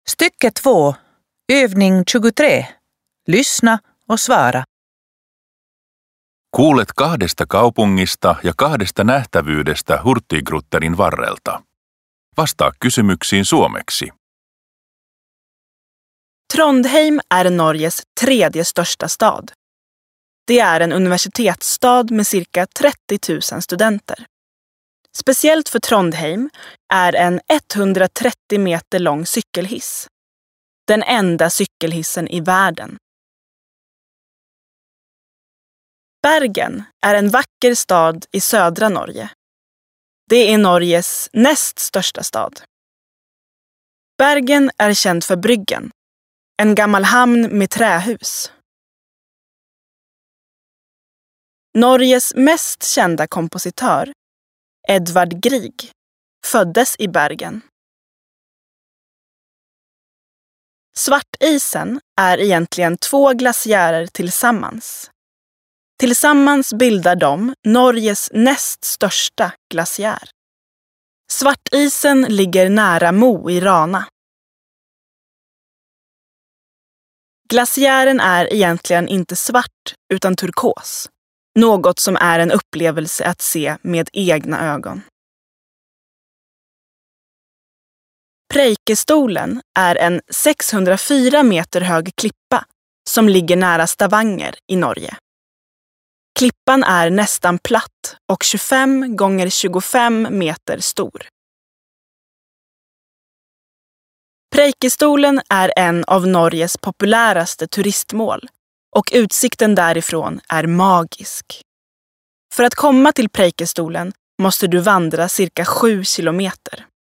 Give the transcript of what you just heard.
Stycke 2, övning 23. Lyssna och svara. Kuulet 2 kaupungista ja 2 nähtävyydestä Hurtigrutterin varrelta. Vastaa kysymyksiin suomeksi. Trondheim är Norges 3:e största stad. Det är en universitetsstad med cirka 30 000 studenter. Speciellt för Trondheim är en 130 meter lång cykelhiss. Den enda cykelhissen i världen. Bergen är en vacker stad i södra Norge. Det är Norges näst största stad. Bergen är känd för Bryggen, en gammal hamn med trähus. Norges mest kända kompositör, Edvard Grieg, föddes i Bergen. Svartisen är egentligen 2 glaciärer tillsammans. Tillsammans bildar de Norges näst största glaciär. Svartisen ligger nära Mo i Rana. Glaciären är egentligen inte svart utan turkos. Något som är en upplevelse att se med egna ögon. Preikestolen är en 604 meter hög klippa som ligger nära Stavanger i Norge. Klippan är nästan platt och 25 gånger 25 meter stor. Preikestolen är en av Norges populäraste turistmål och utsikten därifrån är magisk. För att komma till Preikestolen måste du vandra cirka 7 kilometer.